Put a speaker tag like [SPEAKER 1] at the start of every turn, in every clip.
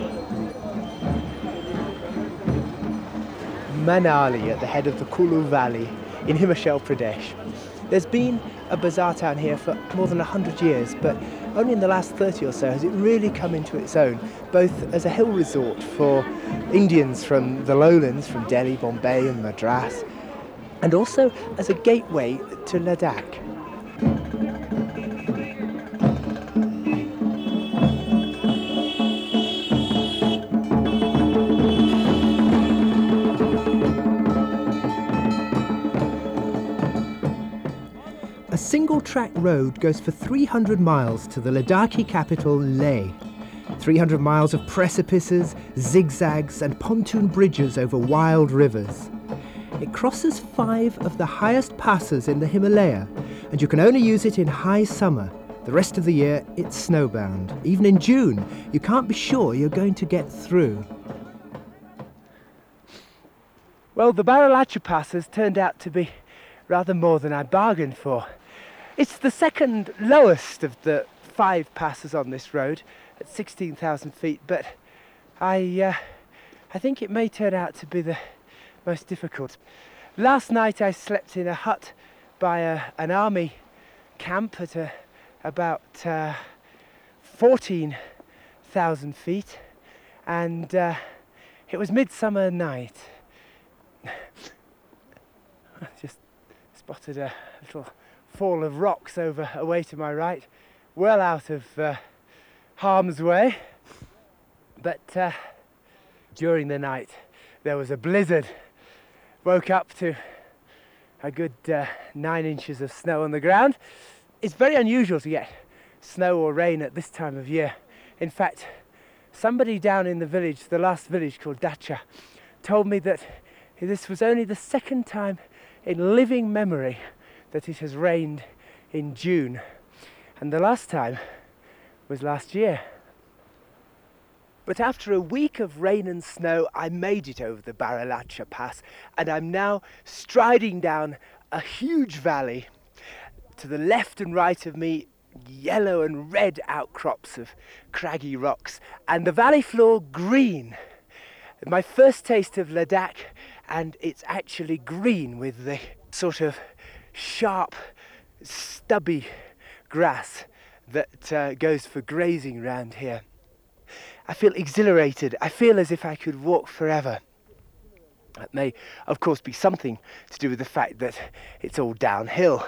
[SPEAKER 1] Manali at the head of the Kulu Valley in Himachal Pradesh. There's been a bazaar town here for more than 100 years, but only in the last 30 or so has it really come into its own, both as a hill resort for Indians from the lowlands, from Delhi, Bombay and Madras, and also as a gateway to Ladakh. A single-track road goes for 300 miles to the Ladakhi capital, Leh. 300 miles of precipices, zigzags and pontoon bridges over wild rivers. It crosses 5 of the highest passes in the Himalaya, and you can only use it in high summer. The rest of the year, it's snowbound. Even in June, you can't be sure you're going to get through. Well, the Baralacha Pass has turned out to be rather more than I bargained for. It's the second lowest of the 5 passes on this road at 16,000 feet, but I think it may turn out to be the most difficult. Last night I slept in a hut by an army camp at about 14,000 feet, and it was midsummer night. I just spotted a little fall of rocks away to my right, well out of harm's way. But during the night there was a blizzard. Woke up to a good 9 inches of snow on the ground. It's very unusual to get snow or rain at this time of year. In fact, somebody down in the village, the last village called Dacha, told me that this was only the second time in living memory that it has rained in June, and the last time was last year. But after a week of rain and snow, I made it over the Baralacha Pass, and I'm now striding down a huge valley. To the left and right of me, yellow and red outcrops of craggy rocks, and the valley floor green. My first taste of Ladakh, and it's actually green with the sort of sharp, stubby grass that goes for grazing around here. I feel exhilarated. I feel as if I could walk forever. That may, of course, be something to do with the fact that it's all downhill.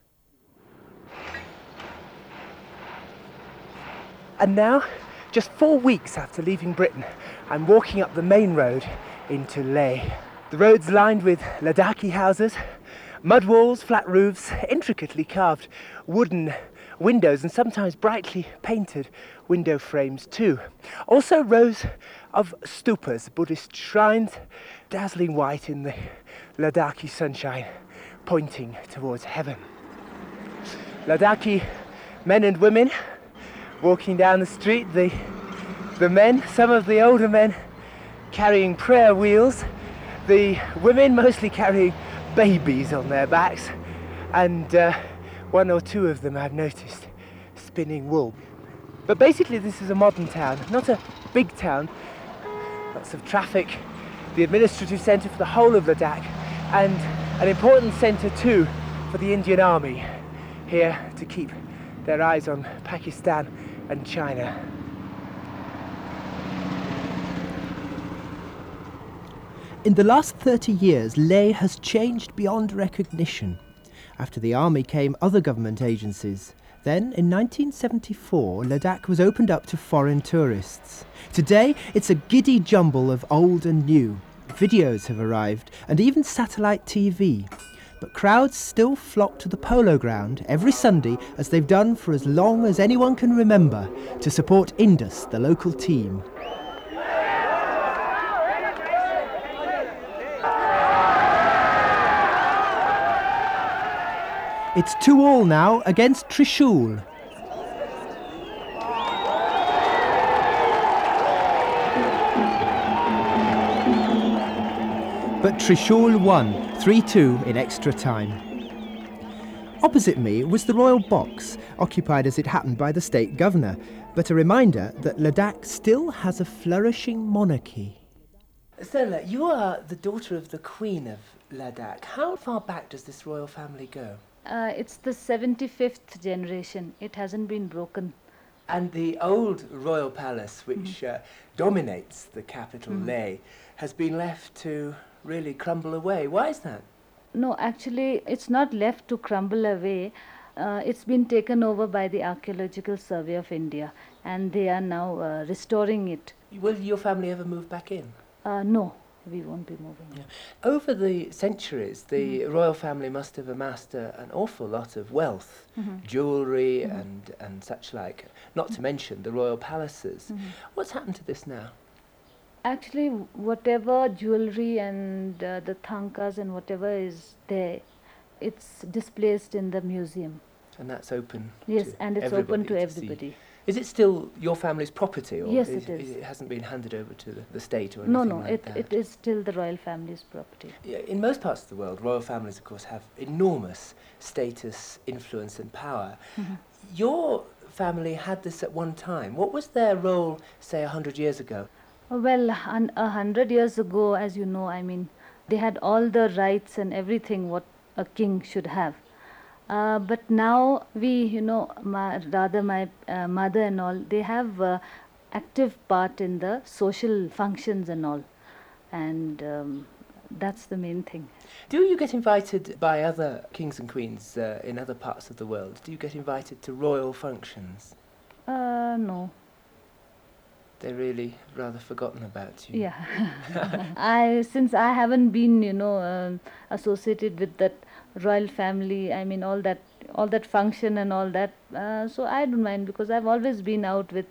[SPEAKER 1] And now, just 4 weeks after leaving Britain, I'm walking up the main road into Leh. The road's lined with Ladakhi houses, mud walls, flat roofs, intricately carved wooden windows and sometimes brightly painted window frames too. Also rows of stupas, Buddhist shrines, dazzling white in the Ladakhi sunshine, pointing towards heaven. Ladakhi men and women walking down the street, the men, some of the older men carrying prayer wheels, the women mostly carrying babies on their backs, and 1 or 2 of them I've noticed spinning wool. But basically this is a modern town, not a big town, lots of traffic, the administrative centre for the whole of Ladakh, and an important centre too for the Indian Army, here to keep their eyes on Pakistan and China. In the last 30 years, Leh has changed beyond recognition. After the army came other government agencies. Then, in 1974, Ladakh was opened up to foreign tourists. Today, it's a giddy jumble of old and new. Videos have arrived, and even satellite TV. But crowds still flock to the polo ground every Sunday, as they've done for as long as anyone can remember, to support Indus, the local team. It's 2-2 now against Trishul. But Trishul won 3-2 in extra time. Opposite me was the Royal Box, occupied as it happened by the state governor,
[SPEAKER 2] but a reminder that Ladakh still has a flourishing monarchy.
[SPEAKER 1] Stella, you are the daughter of the Queen of Ladakh. How far back does this royal family go?
[SPEAKER 3] It's the 75th generation. It hasn't been broken.
[SPEAKER 1] And the old royal palace, which dominates the capital, Leh, has been left to really crumble away. Why is that?
[SPEAKER 3] No, actually, it's not left to crumble away. It's been taken over by the Archaeological Survey of India, and they are now restoring it.
[SPEAKER 1] Will your family ever move back in?
[SPEAKER 3] No, we won't be moving.
[SPEAKER 1] Yeah. Over the centuries, the royal family must have amassed an awful lot of wealth, jewellery and such like, not to mention the royal palaces. What's happened to this now?
[SPEAKER 3] Actually, whatever jewelry and the thankas and whatever is there, it's displaced in the museum.
[SPEAKER 1] And that's open
[SPEAKER 3] Yes,
[SPEAKER 1] to
[SPEAKER 3] and it's
[SPEAKER 1] everybody
[SPEAKER 3] open to
[SPEAKER 1] see.
[SPEAKER 3] everybody.
[SPEAKER 1] Is it still your family's property? Or
[SPEAKER 3] Yes, it is.
[SPEAKER 1] It hasn't been handed over to the state or
[SPEAKER 3] No,
[SPEAKER 1] anything
[SPEAKER 3] no,
[SPEAKER 1] like that?
[SPEAKER 3] it is still the royal family's property.
[SPEAKER 1] Yeah, in most parts of the world, royal families, of course, have enormous status, influence and power. Your family had this at one time. What was their role, say, 100 years ago?
[SPEAKER 3] Well, 100 years ago, as you know, I mean, they had all the rights and everything what a king should have. But now we, you know, my mother and all, they have active part in the social functions and all. And that's the main thing.
[SPEAKER 1] Do you get invited by other kings and queens in other parts of the world? Do you get invited to royal functions?
[SPEAKER 3] No.
[SPEAKER 1] They're really rather forgotten about you.
[SPEAKER 3] Yeah. Since I haven't been, you know, associated with that royal family, I mean all that function and all that, so I don't mind, because I've always been out with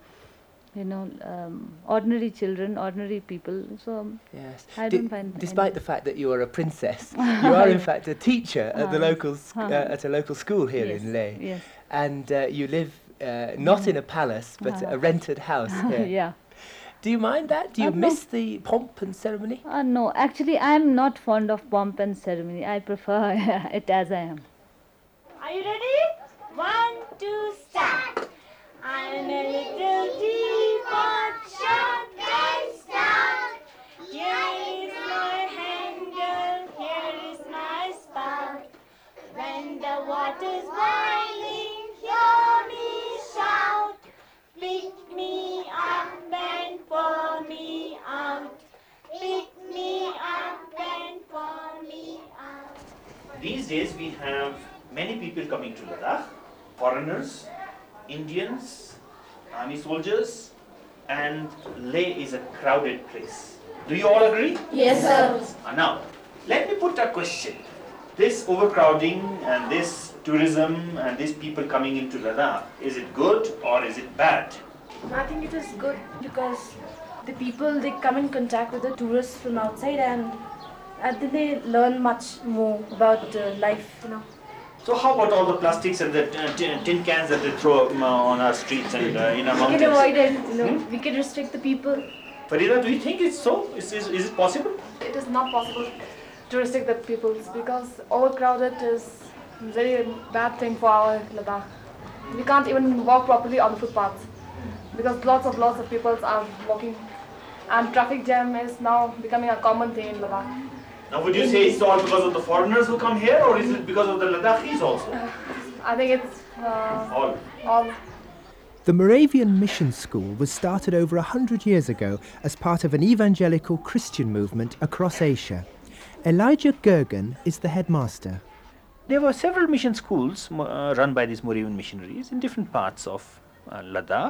[SPEAKER 3] ordinary children, ordinary people, so
[SPEAKER 1] yes.
[SPEAKER 3] I don't find
[SPEAKER 1] despite the fact that you are a princess, you are in fact a teacher at the local at a local school here in Leh.
[SPEAKER 3] Yes.
[SPEAKER 1] And you live not in a palace but a rented house here.
[SPEAKER 3] Yeah.
[SPEAKER 1] Do you mind that? Do you
[SPEAKER 3] No.
[SPEAKER 1] miss the pomp and ceremony?
[SPEAKER 3] No, actually I'm not fond of pomp and ceremony. I prefer it as I am.
[SPEAKER 4] Are you ready? 1, 2, start. I'm a little teapot, shut and start. Here is my handle, here is my spout. When the water's boiling, hear me shout. Pick me up and pour me out. Pick me up and pour me out.
[SPEAKER 5] These days we have many people coming to Ladakh, foreigners, Indians, army soldiers, and Leh is a crowded place. Do you all agree?
[SPEAKER 4] Yes, sir.
[SPEAKER 5] Now, let me put a question. This overcrowding and this tourism and these people coming into Ladakh, is it good or is it bad?
[SPEAKER 6] I think it is good because the people, they come in contact with the tourists from outside, and then they learn much more about life, you know.
[SPEAKER 5] So how about all the plastics and the tin cans that they throw on our streets and in our
[SPEAKER 6] We
[SPEAKER 5] mountains?
[SPEAKER 6] can avoid it, you know. We can restrict the people.
[SPEAKER 5] Farida, do you think it's so? Is it possible?
[SPEAKER 6] It is not possible to restrict the people because overcrowded is a very bad thing for our Ladakh. We can't even walk properly on the footpaths because lots of people are walking, and traffic jam is now becoming a common thing in Ladakh.
[SPEAKER 5] Now would you say it's all because of the foreigners who come here, or is it because of the Ladakhis also?
[SPEAKER 6] I think it's all.
[SPEAKER 2] The Moravian Mission School was started over 100 years ago as part of an evangelical Christian movement across Asia. Elijah Gergen is the headmaster.
[SPEAKER 5] There were several mission schools run by these Moravian missionaries in different parts of Ladakh.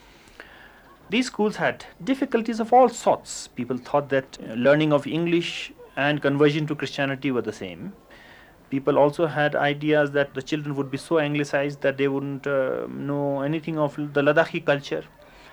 [SPEAKER 5] These schools had difficulties of all sorts. People thought that learning of English and conversion to Christianity were the same. People also had ideas that the children would be so anglicized that they wouldn't know anything of the Ladakhi culture.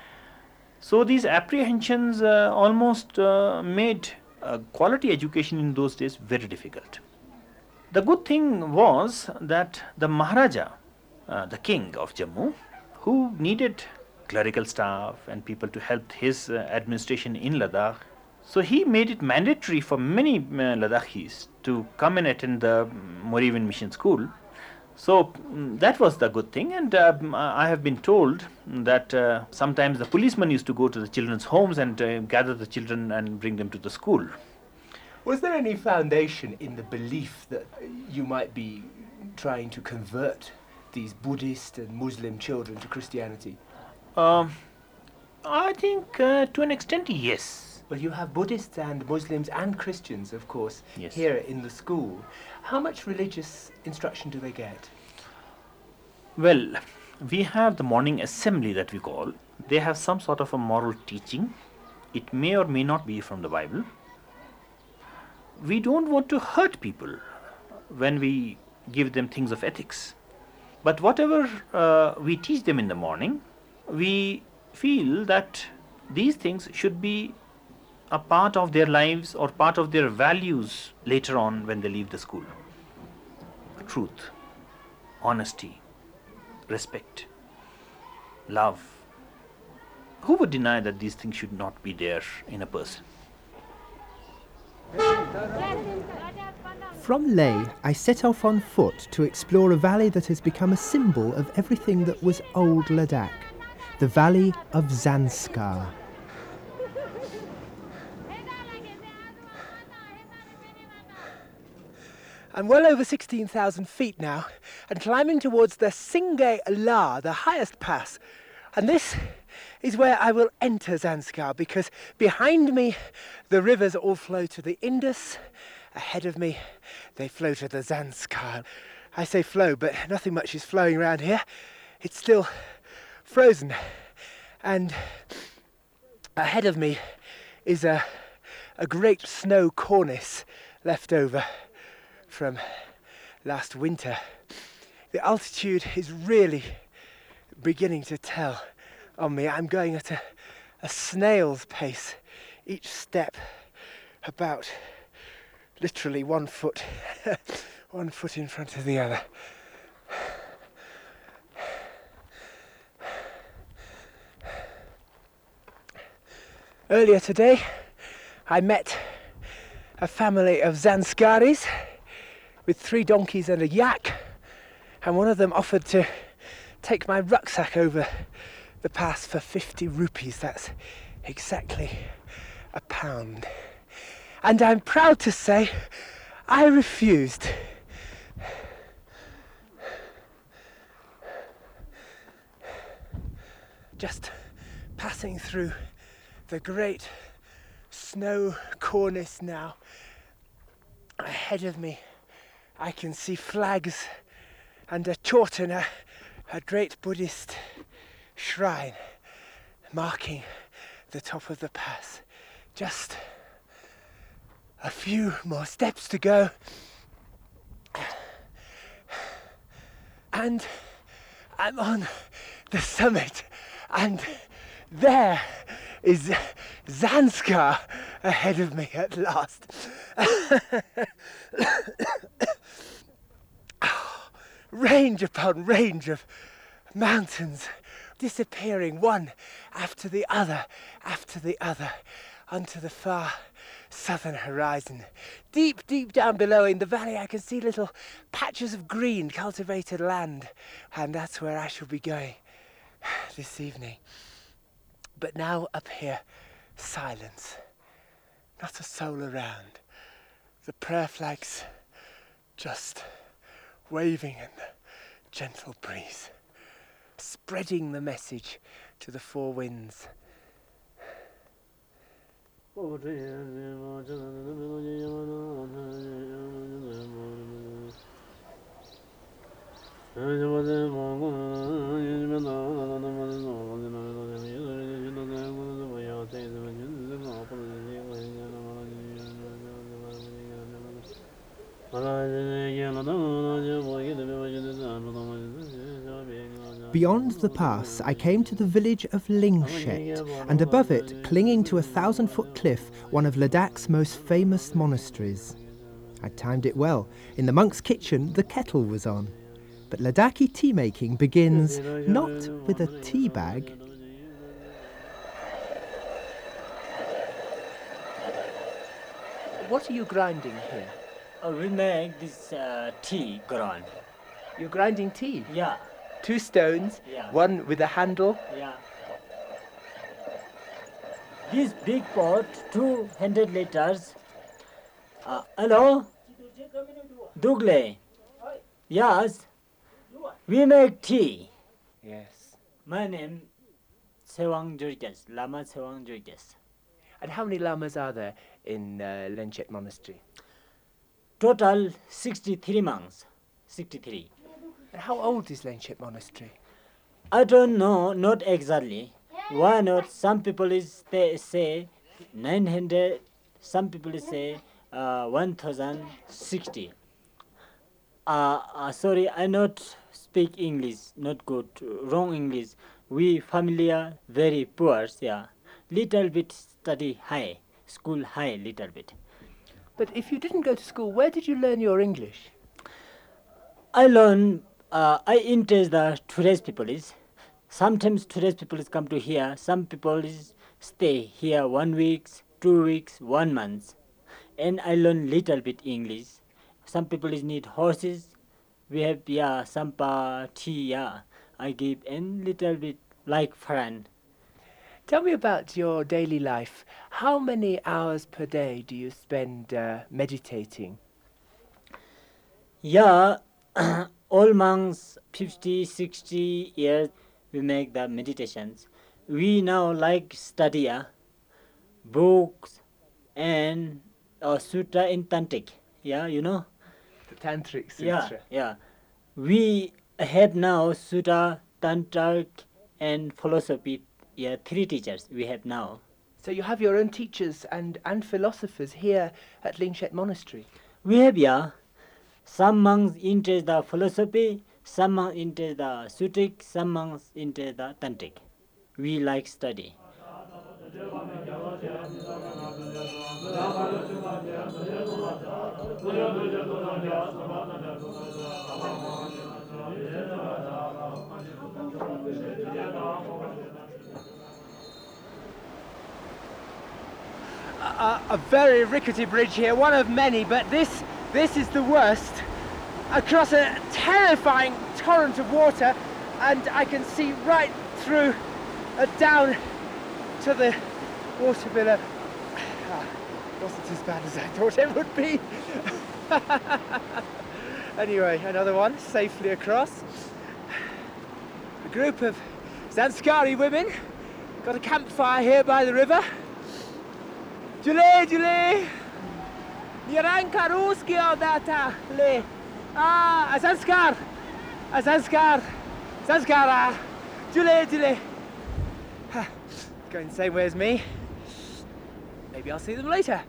[SPEAKER 5] So these apprehensions almost made quality education in those days very difficult. The good thing was that the Maharaja, the king of Jammu, who needed clerical staff and people to help his administration in Ladakh, so he made it mandatory for many Ladakhis to come and attend the Moravian Mission School. So that was the good thing, and I have been told that sometimes the policemen used to go to the children's homes and gather the children and bring them to the school.
[SPEAKER 1] Was there any foundation in the belief that you might be trying to convert these Buddhist and Muslim children to Christianity?
[SPEAKER 5] I think to an extent, yes.
[SPEAKER 1] Well, you have Buddhists and Muslims and Christians, of course,
[SPEAKER 5] Yes.
[SPEAKER 1] here in the school. How much religious instruction do they get?
[SPEAKER 5] Well, we have the morning assembly that we call. They have some sort of a moral teaching. It may or may not be from the Bible. We don't want to hurt people when we give them things of ethics. But whatever we teach them in the morning, we feel that these things should be a part of their lives or part of their values later on when they leave the school. Truth, honesty, respect, love. Who would deny that these things should not be there in a person?
[SPEAKER 2] From Leh, I set off on foot to explore a valley that has become a symbol of everything that was old Ladakh, the valley of Zanskar.
[SPEAKER 1] I'm well over 16,000 feet now and climbing towards the Singay La, the highest pass. And this is where I will enter Zanskar, because behind me the rivers all flow to the Indus. Ahead of me they flow to the Zanskar. I say flow, but nothing much is flowing around here. It's still frozen. And ahead of me is a great snow cornice left over from last winter. The altitude is really beginning to tell on me. I'm going at a snail's pace, each step about literally 1 foot, 1 foot in front of the other. Earlier today, I met a family of Zanskaris with 3 donkeys and a yak, and one of them offered to take my rucksack over the pass for 50 rupees. That's exactly £1. And I'm proud to say I refused. Just passing through the great snow cornice now. Ahead of me I can see flags and a chorten, a great Buddhist shrine marking the top of the pass. Just a few more steps to go and I'm on the summit, and there is Zanskar ahead of me at last. Range upon range of mountains disappearing one after the other onto the far southern horizon. Deep, deep down below in the valley I can see little patches of green cultivated land, and that's where I shall be going this evening. But now up here, silence. Not a soul around. The prayer flags just waving in the gentle breeze, spreading the message to the 4 winds.
[SPEAKER 2] Beyond the pass, I came to the village of Lingshet, and above it, clinging to a 1,000-foot cliff, one of Ladakh's most famous monasteries. I timed it well. In the monk's kitchen, the kettle was on. But Ladakhi tea making begins not with a tea bag.
[SPEAKER 1] What are you grinding here?
[SPEAKER 7] We make this tea grind.
[SPEAKER 1] You're grinding tea.
[SPEAKER 7] Yeah,
[SPEAKER 1] 2 stones,
[SPEAKER 7] Yeah.
[SPEAKER 1] one with a handle.
[SPEAKER 7] yeah. This big pot, 200 liters. Hello? Dougle. Yes. We make tea.
[SPEAKER 1] Yes.
[SPEAKER 7] My name Sewang Jurges, Lama Sewang Jurges.
[SPEAKER 1] And how many lamas are there in Lenchet Monastery?
[SPEAKER 7] Total 63 monks. 63.
[SPEAKER 1] And how old is Lenchet Monastery?
[SPEAKER 7] I don't know, not exactly. Why not? Some people they say 900, some people say 1060. Sorry, I not speak English, not good, wrong English. We familiar, very poor, yeah. Little bit study high, school high, little bit.
[SPEAKER 1] But if you didn't go to school, where did you learn your English?
[SPEAKER 7] I learn, I interest the tourist people is. Sometimes tourist people is come to here. Some people is stay here 1 week, 2 weeks, 1 month. And I learn little bit English. Some people is need horses. We have some tea, I give and little bit like friend.
[SPEAKER 1] Tell me about your daily life. How many hours per day do you spend meditating?
[SPEAKER 7] Yeah, all monks 50, 60 years we make the meditations. We now like study books and sutra in Tantric. Yeah, you know?
[SPEAKER 1] The Tantric
[SPEAKER 7] Yeah,
[SPEAKER 1] Sutra.
[SPEAKER 7] yeah. We have now Sutra, Tantric, and philosophy. Yeah, 3 teachers we have now.
[SPEAKER 1] So you have your own teachers and philosophers here at Lenchet Monastery.
[SPEAKER 7] We have some monks into the philosophy, some monks into the Sutric, some monks into the Tantric. We like study.
[SPEAKER 1] A very rickety bridge here, one of many, but this is the worst. Across a terrifying torrent of water, and I can see right through down to the water below. Wasn't as bad as I thought it would be. Anyway, another one safely across. A group of Zanskari women got a campfire here by the river. Jule, Nirang Karuski Odata, Le. Zanskar, Zanskara, Jule. Going the same way as me. Maybe I'll see them later.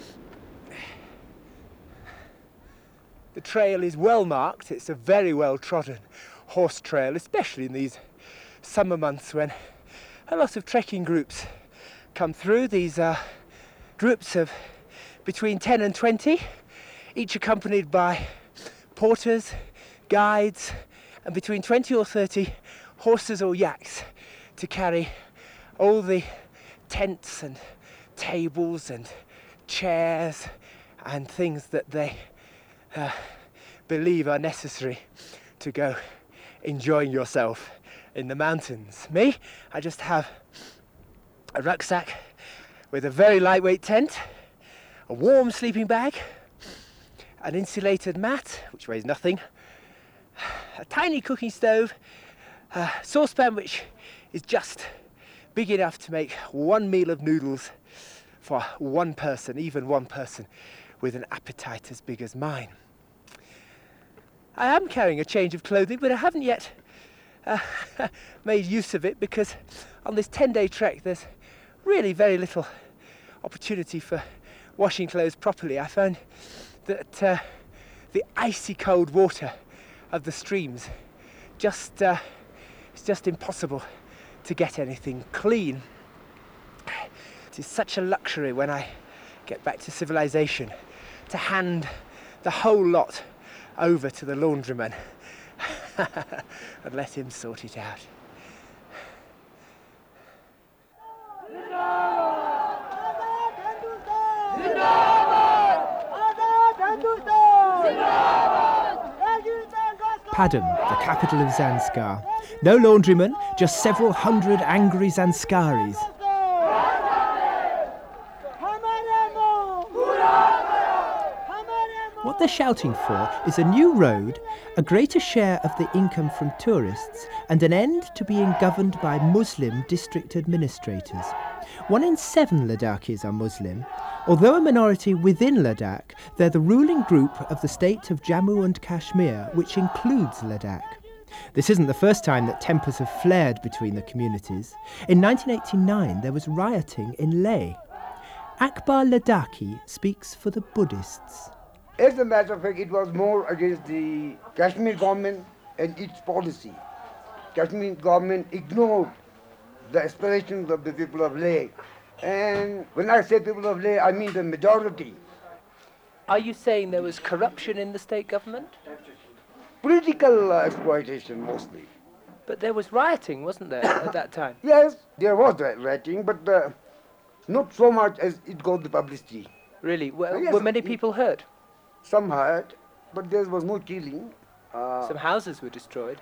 [SPEAKER 1] The trail is well marked. It's a very well trodden horse trail, especially in these summer months when a lot of trekking groups come through. These are groups of between 10 and 20, each accompanied by porters, guides, and between 20 or 30 horses or yaks to carry all the tents and tables and chairs and things that they believe are necessary to go enjoying yourself in the mountains. Me, I just have a rucksack with a very lightweight tent, a warm sleeping bag, an insulated mat, which weighs nothing, a tiny cooking stove, a saucepan which is just big enough to make one meal of noodles for one person, even one person with an appetite as big as mine. I am carrying a change of clothing, but I haven't yet made use of it because on this 10-day trek there's really very little opportunity for washing clothes properly. I found that the icy cold water of the streams it's just impossible to get anything clean. It is such a luxury when I get back to civilization to hand the whole lot over to the laundryman and let him sort it out.
[SPEAKER 2] Padam, the capital of Zanskar. No laundrymen, just several hundred angry Zanskaris. What they're shouting for is a new road, a greater share of the income from tourists, and an end to being governed by Muslim district administrators. 1 in 7 Ladakhis are Muslim. Although a minority within Ladakh, they're the ruling group of the state of Jammu and Kashmir, which includes Ladakh. This isn't the first time that tempers have flared between the communities. In 1989, there was rioting in Leh. Akbar Ladakhi speaks for the Buddhists.
[SPEAKER 8] As a matter of fact, it was more against the Kashmir government and its policy. Kashmir government ignored the aspirations of the people of Leh. And when I say people of Leh, I mean the majority.
[SPEAKER 1] Are you saying there was corruption in the state government?
[SPEAKER 8] Political exploitation mostly.
[SPEAKER 1] But there was rioting, wasn't there, at that time?
[SPEAKER 8] Yes, there was rioting, but not so much as it got the publicity.
[SPEAKER 1] Really?
[SPEAKER 8] Yes,
[SPEAKER 1] Were many people hurt?
[SPEAKER 8] Some hurt, but there was no killing.
[SPEAKER 1] Some houses were destroyed.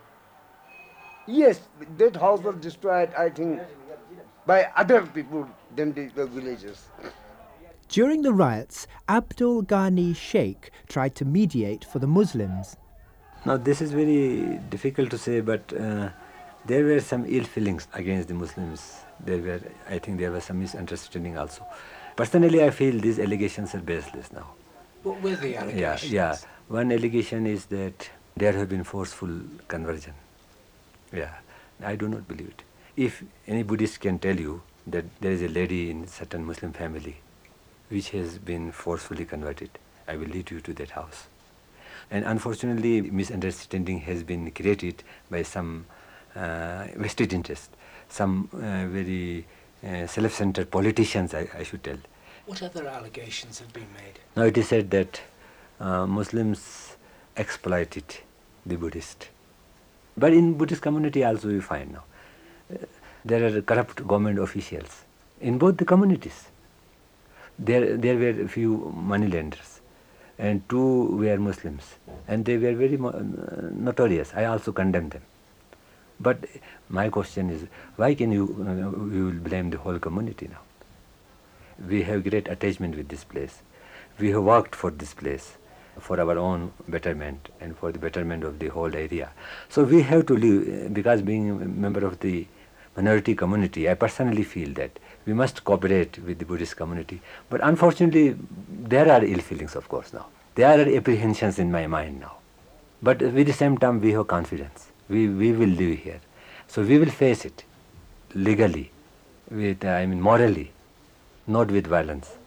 [SPEAKER 8] Yes, that house was destroyed, I think, by other people than the villagers.
[SPEAKER 2] During the riots, Abdul Ghani Sheikh tried to mediate for the Muslims.
[SPEAKER 9] Now this is very difficult to say, but there were some ill feelings against the Muslims. I think there was some misunderstanding also. Personally, I feel these allegations are baseless now.
[SPEAKER 1] What were the allegations?
[SPEAKER 9] Yeah. One allegation is that there have been forceful conversion. Yeah, I do not believe it. If any Buddhist can tell you that there is a lady in a certain Muslim family which has been forcefully converted, I will lead you to that house. And unfortunately, misunderstanding has been created by some vested interest, some very self-centered politicians, I should tell.
[SPEAKER 1] What other allegations have been made?
[SPEAKER 9] Now it is said that Muslims exploited the Buddhist. But in Buddhist community also we find now, there are corrupt government officials in both the communities. There were a few moneylenders and 2 were Muslims and they were very notorious. I also condemn them. But my question is, why can you will blame the whole community now? We have great attachment with this place. We have worked for this place, for our own betterment and for the betterment of the whole area. So we have to live, because being a member of the minority community, I personally feel that we must cooperate with the Buddhist community. But unfortunately, there are ill feelings, of course, now. There are apprehensions in my mind now. But with the same time, we have confidence. We will live here. So we will face it legally, morally, not with violence.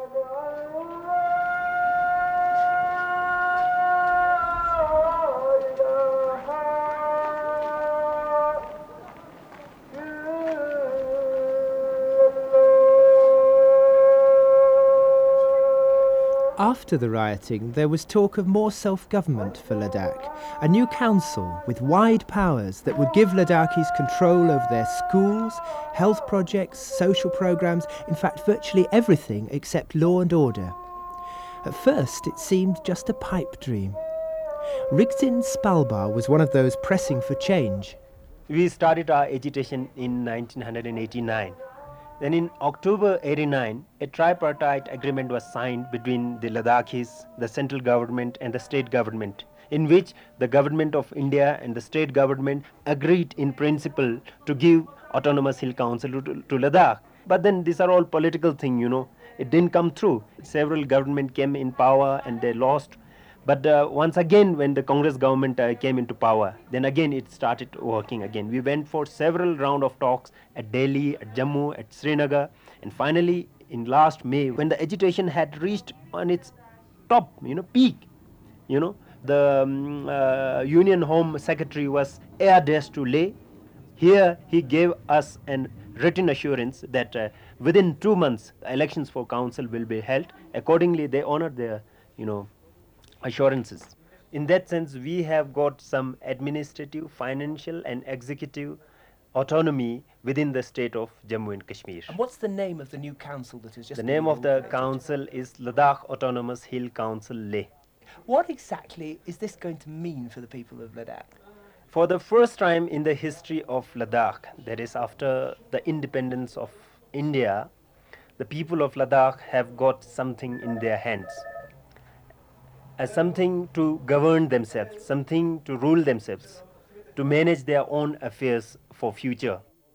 [SPEAKER 2] After the rioting, there was talk of more self-government for Ladakh, a new council with wide powers that would give Ladakhis control over their schools, health projects, social programs, in fact virtually everything except law and order. At first it seemed just a pipe dream. Rigzin Spalbar was one of those pressing for change.
[SPEAKER 10] We started our agitation in 1989. Then in October 89, a tripartite agreement was signed between the Ladakhis, the central government and the state government, in which the government of India and the state government agreed in principle to give autonomous hill council to Ladakh. But then these are all political things, It didn't come through. Several government came in power and they lost. But once again, when the Congress government came into power, then again it started working again. We went for several rounds of talks at Delhi, at Jammu, at Srinagar, and finally in last May, when the agitation had reached on its top, peak, the Union Home Secretary was air-dashed to Leh. Here he gave us a written assurance that within 2 months, elections for council will be held. Accordingly, they honored their, assurances. In that sense, we have got some administrative, financial and executive autonomy within the state of Jammu and Kashmir.
[SPEAKER 1] And what's the name of the new council that is just...
[SPEAKER 10] The name of the council is Ladakh Autonomous Hill Council Leh.
[SPEAKER 2] What exactly is this going to mean for the people of Ladakh?
[SPEAKER 10] For the first time in the history of Ladakh, that is after the independence of India, the people of Ladakh have got something in their hands, as something to govern themselves, something to rule themselves, to manage their own affairs for future.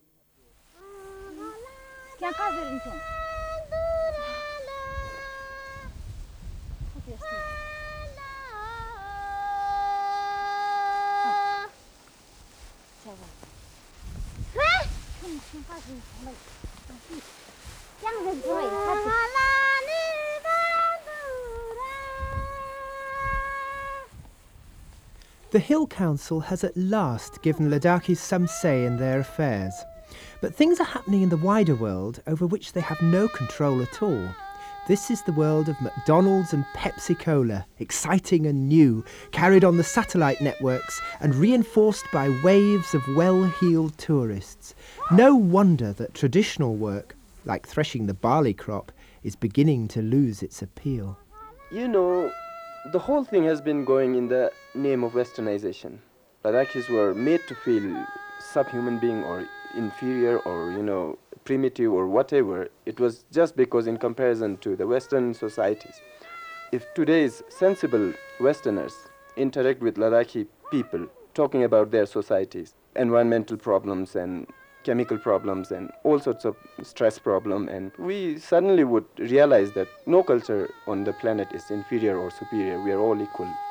[SPEAKER 2] The Hill Council has at last given Ladakhis some say in their affairs. But things are happening in the wider world over which they have no control at all. This is the world of McDonald's and Pepsi Cola, exciting and new, carried on the satellite networks and reinforced by waves of well-heeled tourists. No wonder that traditional work, like threshing the barley crop, is beginning to lose its appeal.
[SPEAKER 11] You know, the whole thing has been going in the name of westernization. Ladakhis were made to feel subhuman being or inferior or, primitive or whatever. It was just because in comparison to the Western societies. If today's sensible Westerners interact with Ladakhi people, talking about their societies, environmental problems and chemical problems and all sorts of stress problem, and we suddenly would realize that no culture on the planet is inferior or superior. We are all equal.